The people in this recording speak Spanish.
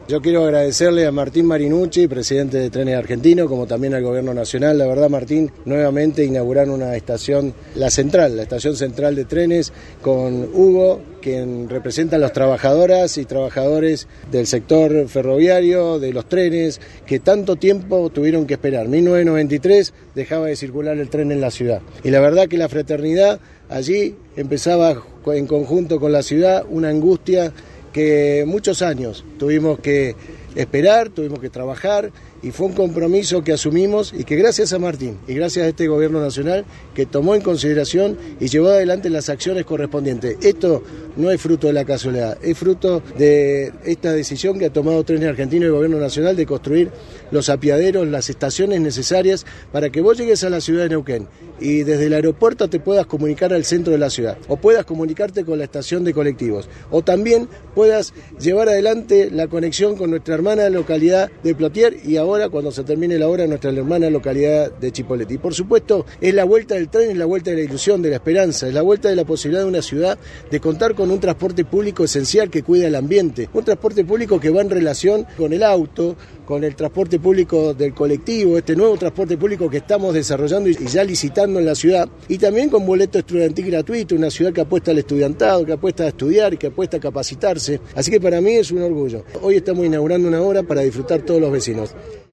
Yo quiero agradecerle a Martín Marinucci, presidente de Trenes Argentinos, como también al Gobierno Nacional. La verdad, Martín, nuevamente inauguraron una estación, la estación central de trenes, con Hugo, quien representa a las trabajadoras y trabajadores del sector ferroviario, de los trenes, que tanto tiempo tuvieron que esperar. 1993 dejaba de circular el tren en la ciudad. Y la verdad que la fraternidad allí empezaba en conjunto con la ciudad, una angustia que muchos años tuvimos que esperar, tuvimos que trabajar, y fue un compromiso que asumimos y que gracias a Martín y gracias a este Gobierno Nacional que tomó en consideración y llevó adelante las acciones correspondientes. Esto no es fruto de la casualidad, es fruto de esta decisión que ha tomado Trenes Argentinos y el Gobierno Nacional de construir los apiaderos, las estaciones necesarias para que vos llegues a la ciudad de Neuquén y desde el aeropuerto te puedas comunicar al centro de la ciudad, o puedas comunicarte con la estación de colectivos, o también puedas llevar adelante la conexión con nuestra hermana localidad de Plotier y ahora, cuando se termine la obra, nuestra hermana localidad de Chipoleti. Y por supuesto, es la vuelta del tren, es la vuelta de la ilusión, de la esperanza, es la vuelta de la posibilidad de una ciudad de contar con un transporte público esencial que cuida el ambiente, un transporte público que va en relación con el auto, con el transporte público del colectivo, este nuevo transporte público que estamos desarrollando y ya licitando en la ciudad, y también con boleto estudiantil gratuito, una ciudad que apuesta al estudiantado, que apuesta a estudiar y que apuesta a capacitarse. Así que para mí es un orgullo. Hoy estamos inaugurando una obra para disfrutar todos los vecinos.